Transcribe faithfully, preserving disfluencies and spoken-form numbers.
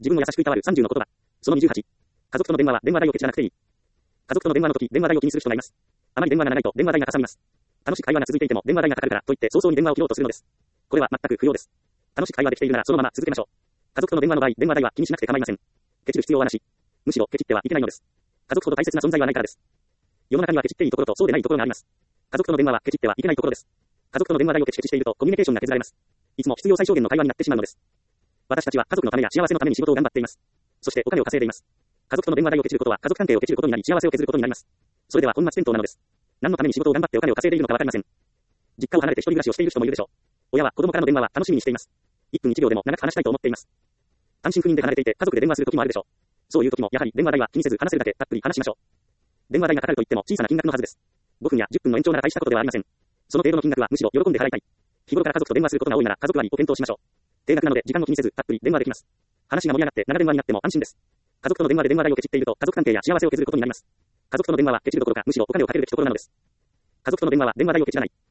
自分を優しくいたわるさんじゅうの言葉。そのにじゅうはち。家族との電話は電話代をケチらなくていい。家族との電話の時、電話代を気にする人がいます。あまり電話が長いと電話代がかさみます。楽しく会話が続いていても電話代がかかるからといって早々に電話を切ろうとするのです。これは全く不要です。楽しく会話できているならそのまま続けましょう。家族との電話の場合、電話代は気にしなくて構いません。ケチる必要はなし。むしろケチってはいけないのです。家族ほど大切な存在はないからです。世の中にはケチっていいところとそうでないところがあります。家族との電話はケチってはいけないところです。家族との電話代をケチケチしているとコミュニケーションが削られます。いつも必要最小限の会話になってしまうのです。私たちは家族のためや幸せのために仕事を頑張っています。そしてお金を稼いでいます。家族との電話代をケチることは家族関係をケチることになり幸せを削ることになります。それでは本末転倒なのです。何のために仕事を頑張ってお金を稼いでいるのかわかりません。実家を離れて一人暮らしをしている人もいるでしょう。親は子供からの電話は楽しみにしています。いっぷんいちびょうでも長く話したいと思っています。単身赴任で離れていて家族で電話する時もあるでしょう。そういう時もやはり電話代は気にせず話せるだけたっぷり話しましょう。電話代がかかると言っても小さな金額のはずです。ごふんやじゅっぷんの延長なら大したことではありません。その程度の金額はむしろ喜んで払いたい。日頃から家族と電話することが多いなら家族割を検討しましょう。定額なので時間を気にせずたっぷり電話できます。話が盛り上がって長電話になっても安心です。家族との電話で電話代をケチっていると家族関係や幸せを削ることになります。家族との電話はケチるどころかむしろお金をかけるべきところなのです。家族との電話は電話代をケチらない。